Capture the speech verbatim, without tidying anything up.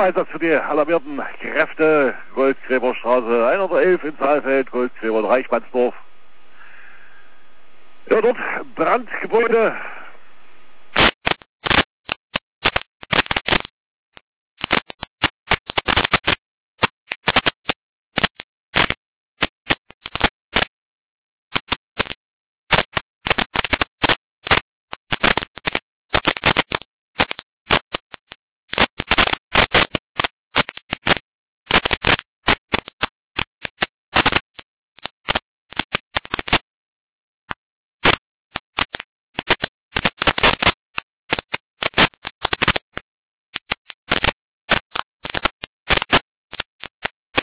Einsatz für die alarmierten Kräfte. Goldgräberstraße hundertelf in Saalfeld, Goldgräber in Reichmannsdorf. Ja, dort Brandgebäude.